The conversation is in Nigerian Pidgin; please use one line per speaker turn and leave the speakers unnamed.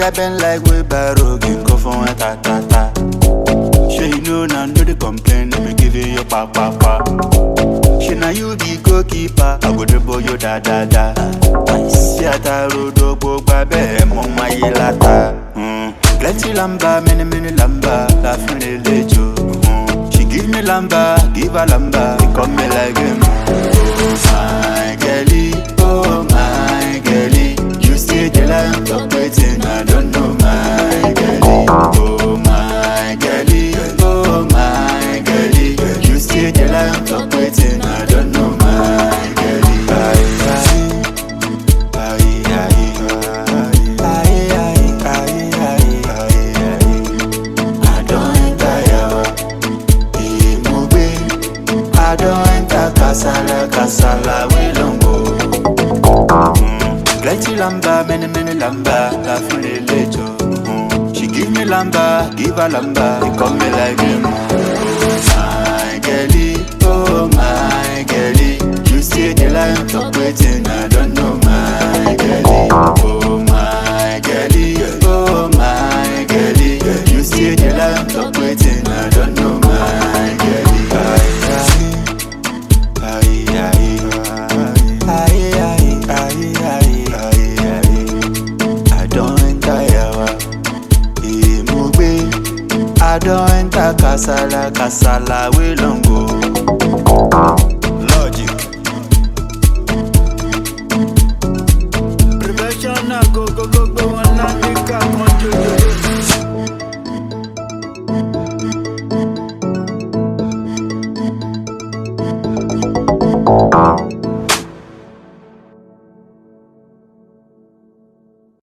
I bend like wheelbarrow, can go for one ta ta ta. Sure you know now, no they complain, let me give you your pa pa pa. Sure now you be goalkeeper, I go dribble you da da da. Siata rodo bo babe, mama yelata. Plenty lamba, many lamba, laughing the lejo. She give me lamba, give her lamba, they come me like him. Oh my girlie, you still the line of waiting, I don't know my girlie. Oh my girlie, you still the line of waiting, I don't know my girlie. I don't enter Kasala, we don't go. Plenty lamba, many lamba, laughing the lejo. She give me lamba, give her lamba, they call me like him. Oh my girlie, you still the line of waiting, I don't know my girlie. Oh my girlie, you still the line of waiting, I don't know my girlie. I don't enter Kasala, we don't go. Logic. Prevention, go, and I make a control.